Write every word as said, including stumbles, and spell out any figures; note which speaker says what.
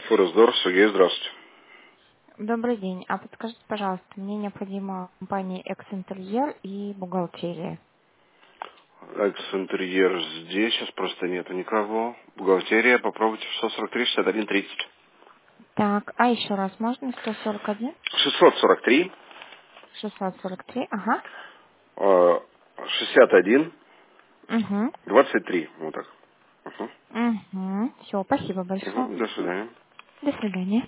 Speaker 1: Форездор, Сергей, здравствуйте.
Speaker 2: Добрый день. А подскажите, пожалуйста, мне необходима компания «Экс-Интерьер» и бухгалтерия.
Speaker 1: Экс-интерьер здесь, сейчас просто нету никого. Бухгалтерия, попробуйте шестьсот сорок три шестьдесят один тридцать.
Speaker 2: Так, а еще раз можно? сто сорок один
Speaker 1: шестьсот сорок три
Speaker 2: шестьсот сорок три. Ага.
Speaker 1: э, шестьдесят один
Speaker 2: Угу.
Speaker 1: двадцать три. Вот так. Угу.
Speaker 2: Угу. Все, спасибо большое.
Speaker 1: Угу. До свидания.
Speaker 2: До свидания.